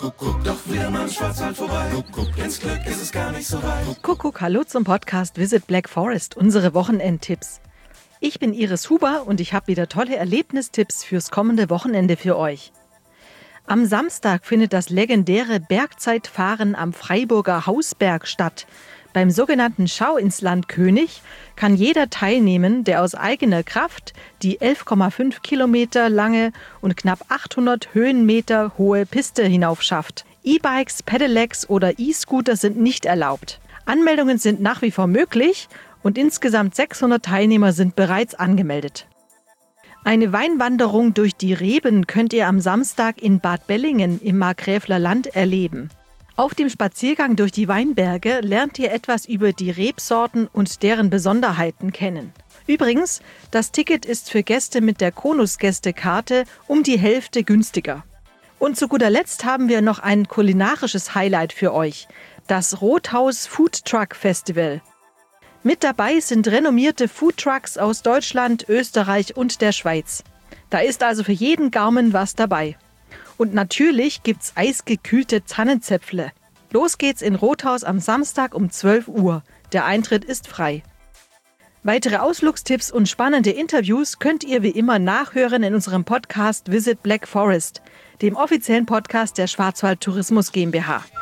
Doch wieder mal im Schwarzwald vorbei. Ins Glück ist es gar nicht so weit. Kuckuck, hallo zum Podcast Visit Black Forest, unsere Wochenendtipps. Ich bin Iris Huber und ich habe wieder tolle Erlebnistipps fürs kommende Wochenende für euch. Am Samstag findet das legendäre Bergzeitfahren am Freiburger Hausberg statt. Beim sogenannten Schau ins Land König kann jeder teilnehmen, der aus eigener Kraft die 11,5 Kilometer lange und knapp 800 Höhenmeter hohe Piste hinauf schafft. E-Bikes, Pedelecs oder E-Scooter sind nicht erlaubt. Anmeldungen sind nach wie vor möglich und insgesamt 600 Teilnehmer sind bereits angemeldet. Eine Weinwanderung durch die Reben könnt ihr am Samstag in Bad Bellingen im Markgräfler Land erleben. Auf dem Spaziergang durch die Weinberge lernt ihr etwas über die Rebsorten und deren Besonderheiten kennen. Übrigens, das Ticket ist für Gäste mit der Konus-Gästekarte um die Hälfte günstiger. Und zu guter Letzt haben wir noch ein kulinarisches Highlight für euch, das Rothaus Food Truck Festival. Mit dabei sind renommierte Foodtrucks aus Deutschland, Österreich und der Schweiz. Da ist also für jeden Gaumen was dabei. Und natürlich gibt's eisgekühlte Tannenzäpfle. Los geht's in Rothaus am Samstag um 12 Uhr. Der Eintritt ist frei. Weitere Ausflugstipps und spannende Interviews könnt ihr wie immer nachhören in unserem Podcast Visit Black Forest, dem offiziellen Podcast der Schwarzwald Tourismus GmbH.